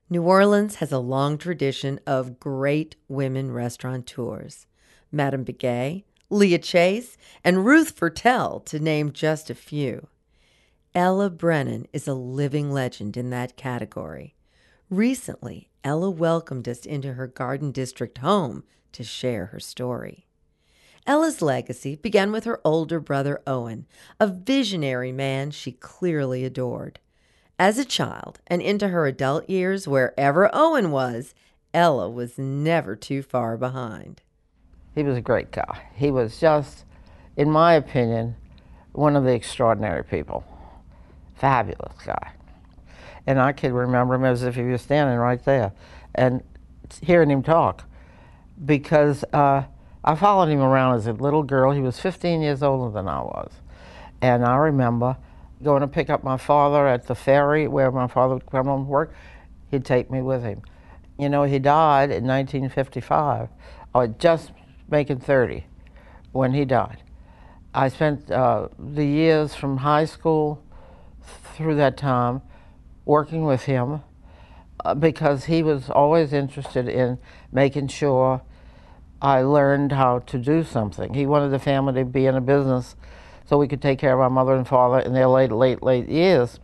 New Orleans has a long tradition of great women restaurateurs. Madame Begay, Leah Chase, and Ruth Fertel, to name just a few. Ella Brennan is a living legend in that category. Recently, Ella welcomed us into her Garden District home to share her story. Ella's legacy began with her older brother Owen, a visionary man she clearly adored. As a child and into her adult years, wherever Owen was, Ella was never too far behind. He was a great guy. He was just, in my opinion, one of the extraordinary people. Fabulous guy. And I could remember him as if he was standing right there and hearing him talk, because I followed him around as a little girl. He was 15 years older than I was. And I remember going to pick up my father at the ferry where my father would come home from work. He'd take me with him. You know, he died in 1955. I was just making 30 when he died. I spent the years from high school through that time working with him because he was always interested in making sure I learned how to do something. He wanted the family to be in a business so we could take care of our mother and father in their late years.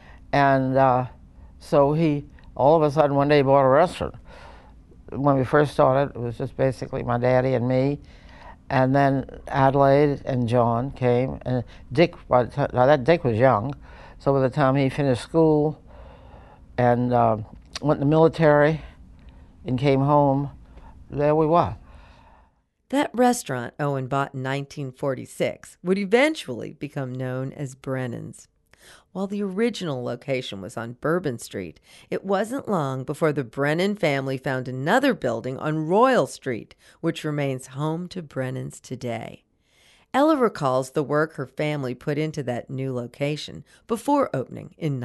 And so he, all of a sudden, one day bought a restaurant. When we first started, it was just basically my daddy and me. And then Adelaide and John came, and Dick, Dick was young, so by the time he finished school and went in the military and came home, there we were. That restaurant Owen bought in 1946 would eventually become known as Brennan's. While the original location was on Bourbon Street, it wasn't long before the Brennan family found another building on Royal Street, which remains home to Brennan's today. Ella recalls the work her family put into that new location before opening in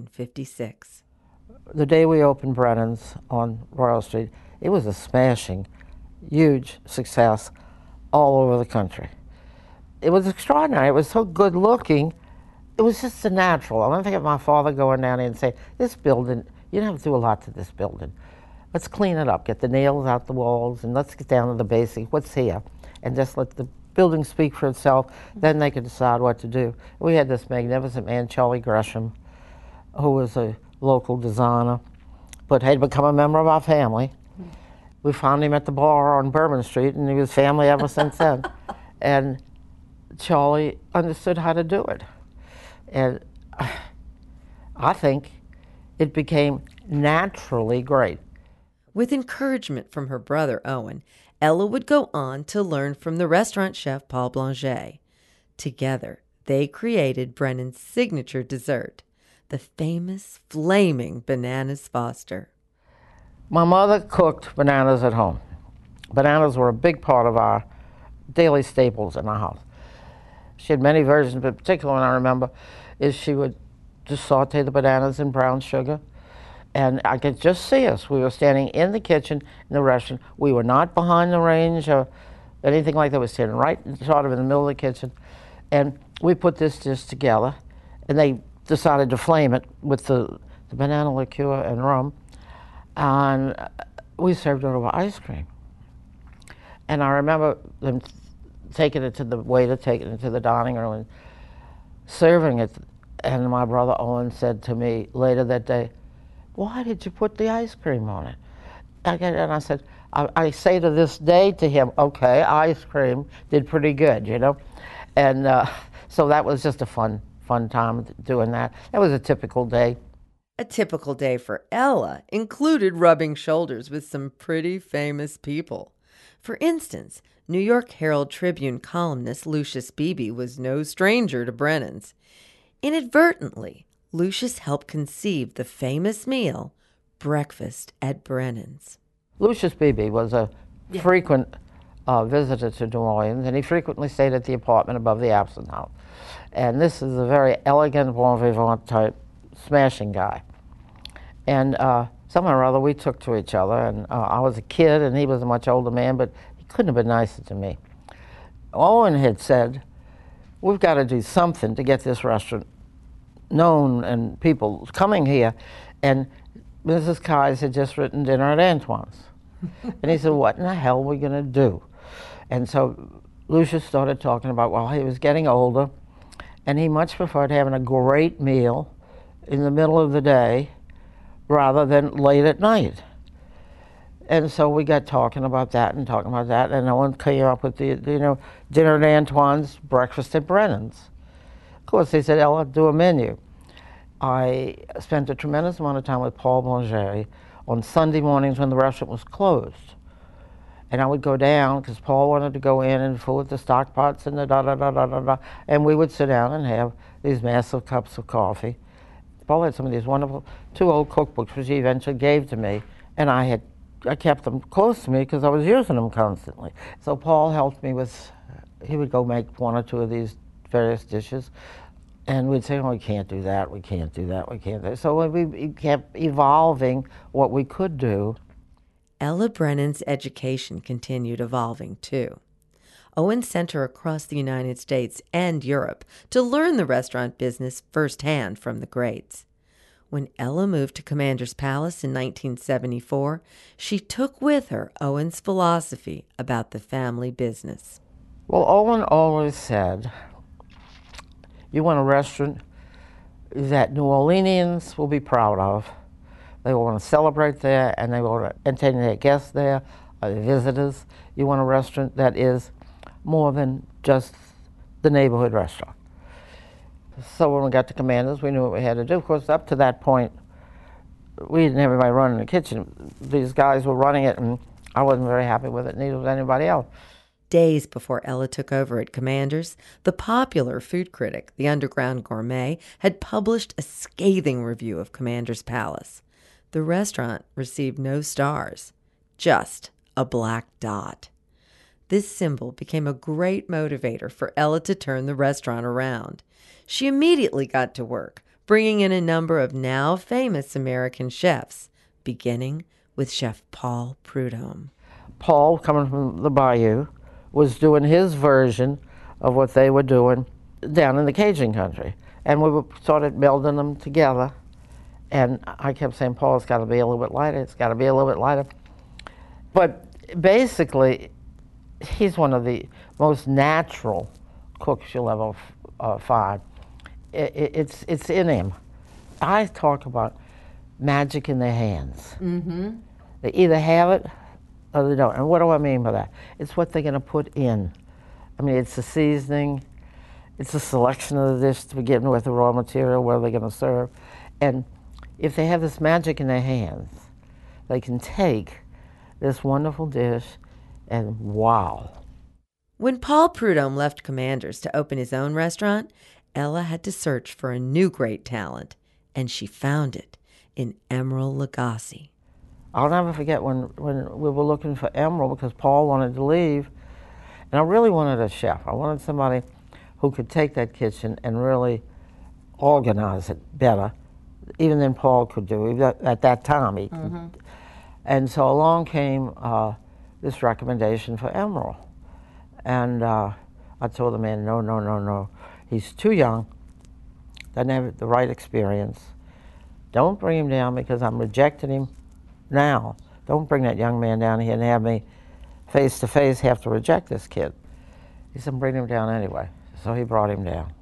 1956. The day we opened Brennan's on Royal Street, it was a smashing, huge success all over the country. It was extraordinary. It was so good looking. It was just a natural. I don't think of my father going down there and saying, this building, you don't have to do a lot to this building. Let's clean it up, get the nails out the walls, and let's get down to the basics, what's here, and just let the building speak for itself. Then they could decide what to do. We had this magnificent man, Charlie Gresham, who was a local designer, but had become a member of our family. We found him at the bar on Bourbon Street, and he was family ever since then. And Charlie understood how to do it. And I think it became naturally great. With encouragement from her brother Owen, Ella would go on to learn from the restaurant chef Paul Blanchet. Together, they created Brennan's signature dessert, the famous flaming bananas Foster. My mother cooked bananas at home. Bananas were a big part of our daily staples in our house. She had many versions, but particularly one I remember is she would just saute the bananas in brown sugar. And I could just see us. We were standing in the kitchen in the restaurant. We were not behind the range or anything like that. We were standing right sort of in the middle of the kitchen. And we put this dish together, and they decided to flame it with the banana liqueur and rum. And we served it over ice cream. And I remember them taking it to the waiter, taking it to the dining room and serving it. And my brother Owen said to me later that day, why did you put the ice cream on it? And I said, I say to this day to him, okay, ice cream did pretty good, you know? And so that was just a fun time doing that. That was a typical day. A typical day for Ella included rubbing shoulders with some pretty famous people. For instance, New York Herald Tribune columnist Lucius Beebe was no stranger to Brennan's. Inadvertently, Lucius helped conceive the famous meal, Breakfast at Brennan's. Lucius Beebe was a frequent visitor to New Orleans, and he frequently stayed at the apartment above the Absinthe House. And this is a very elegant, bon vivant type, smashing guy. And somehow or other, we took to each other, and I was a kid, and he was a much older man, but he couldn't have been nicer to me. Owen had said, we've got to do something to get this restaurant known and people coming here. And Mrs. Keyes had just written Dinner at Antoine's. And he said, what in the hell are we going to do? And so Lucius started talking about, well, he was getting older, and he much preferred having a great meal in the middle of the day rather than late at night. And so we got talking about that, and Owen came up with the Dinner at Antoine's, breakfast at Brennan's. Of course, they said, Ella, do a menu. I spent a tremendous amount of time with Paul Bourget on Sunday mornings when the restaurant was closed. And I would go down, because Paul wanted to go in and fool with the stock pots and the da-da-da-da-da-da, and we would sit down and have these massive cups of coffee. Paul had some of these wonderful 2 old cookbooks, which he eventually gave to me, and I kept them close to me because I was using them constantly. So Paul helped me with, he would go make 1 or 2 of these various dishes, and we'd say, oh, we can't do that, we can't do that, we can't do that. So we kept evolving what we could do. Ella Brennan's education continued evolving, too. Owen sent her across the United States and Europe to learn the restaurant business firsthand from the greats. When Ella moved to Commander's Palace in 1974, she took with her Owen's philosophy about the family business. Well, Owen always said, you want a restaurant that New Orleanians will be proud of. They will want to celebrate there, and they will entertain their guests there, or their visitors. You want a restaurant that is more than just the neighborhood restaurant. So when we got to Commander's, we knew what we had to do. Of course, up to that point, we didn't have anybody running the kitchen. These guys were running it, and I wasn't very happy with it, neither was anybody else. Days before Ella took over at Commander's, the popular food critic, The Underground Gourmet, had published a scathing review of Commander's Palace. The restaurant received no stars, just a black dot. This symbol became a great motivator for Ella to turn the restaurant around. She immediately got to work, bringing in a number of now famous American chefs, beginning with Chef Paul Prudhomme. Paul, coming from the Bayou, was doing his version of what they were doing down in the Cajun country. And we were sort of melding them together. And I kept saying, Paul, it's got to be a little bit lighter, it's got to be a little bit lighter. But basically, he's one of the most natural cooks you'll ever find. It's in him. I talk about magic in their hands. Mm-hmm. They either have it or they don't. And what do I mean by that? It's what they're going to put in. I mean, it's the seasoning, it's the selection of the dish to begin with, the raw material, where they're going to serve. And if they have this magic in their hands, they can take this wonderful dish and wow. When Paul Prudhomme left Commander's to open his own restaurant, Ella had to search for a new great talent, and she found it in Emeril Lagasse. I'll never forget when we were looking for Emeril because Paul wanted to leave, and I really wanted a chef. I wanted somebody who could take that kitchen and really organize it better, even than Paul could do. At that time, he could. And so along came this recommendation for Emeril. And I told the man, no. He's too young, doesn't have the right experience. Don't bring him down because I'm rejecting him now. Don't bring that young man down here and have me face to face have to reject this kid. He said, bring him down anyway. So he brought him down.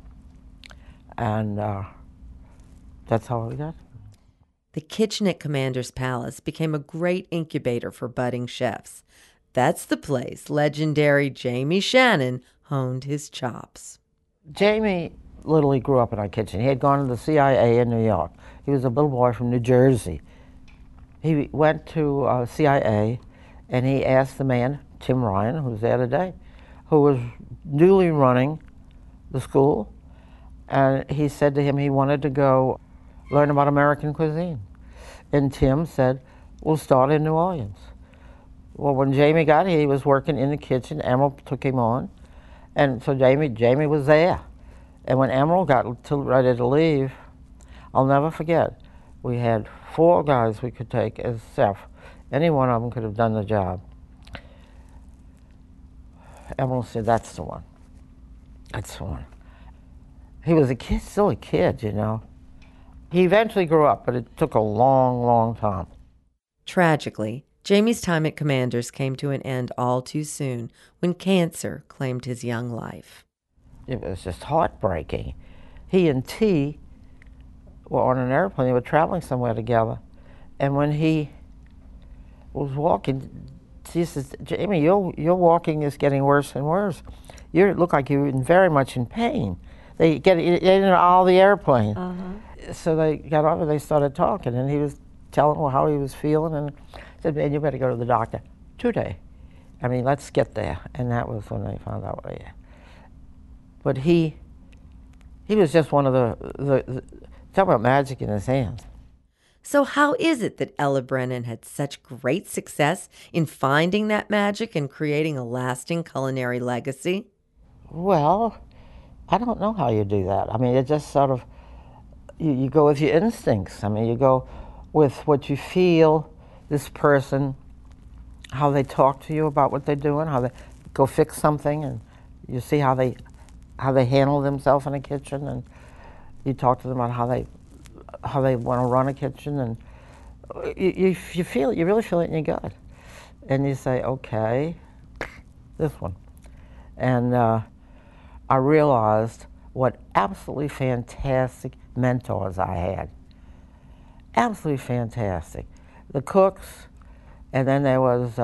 And that's how we got him. The kitchen at Commander's Palace became a great incubator for budding chefs. That's the place legendary Jamie Shannon honed his chops. Jamie literally grew up in our kitchen. He had gone to the CIA in New York. He was a little boy from New Jersey. He went to CIA and he asked the man, Tim Ryan, who's there today, who was newly running the school, and he said to him he wanted to go learn about American cuisine. And Tim said, we'll start in New Orleans. Well, when Jamie got here, he was working in the kitchen. Emeril took him on. And so Jamie was there. And when Emeril got ready to leave, I'll never forget, we had 4 guys we could take as chef. Any one of them could have done the job. Emeril said, that's the one. That's the one. He was a kid, still a kid, you know. He eventually grew up, but it took a long, long time. Tragically, Jamie's time at Commander's came to an end all too soon when cancer claimed his young life. It was just heartbreaking. He and T were on an airplane. They were traveling somewhere together. And when he was walking, she says, Jamie, your walking is getting worse and worse. You look like you're very much in pain. They get in all the airplane. So they got off and they started talking, and he was telling her how he was feeling, and said, man, you better go to the doctor today. I mean, let's get there. And that was when they found out. Yeah. But he was just one of the talk about magic in his hands. So how is it that Ella Brennan had such great success in finding that magic and creating a lasting culinary legacy? Well, I don't know how you do that. I mean, it just sort of, you go with your instincts. I mean, you go with what you feel, this person, how they talk to you about what they're doing, how they go fix something, and you see how they handle themselves in a kitchen, and you talk to them about how they want to run a kitchen, and you really feel it in your gut, and you say, okay, this one. And I realized what absolutely fantastic mentors I had. Absolutely fantastic. The cooks, and then there was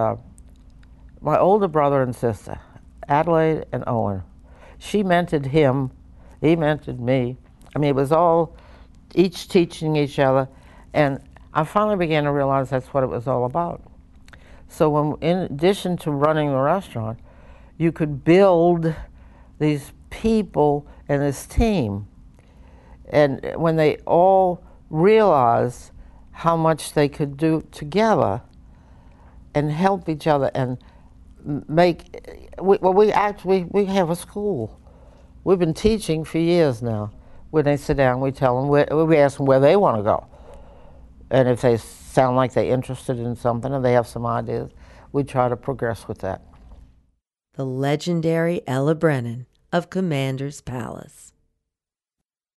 my older brother and sister, Adelaide and Owen. She mentored him, he mentored me. I mean, it was all each teaching each other, and I finally began to realize that's what it was all about. So when, in addition to running the restaurant, you could build these people and this team. And when they all realized how much they could do together and help each other and we have a school. We've been teaching for years now. When they sit down, we tell them, we ask them where they want to go. And if they sound like they're interested in something and they have some ideas, we try to progress with that. The legendary Ella Brennan of Commander's Palace.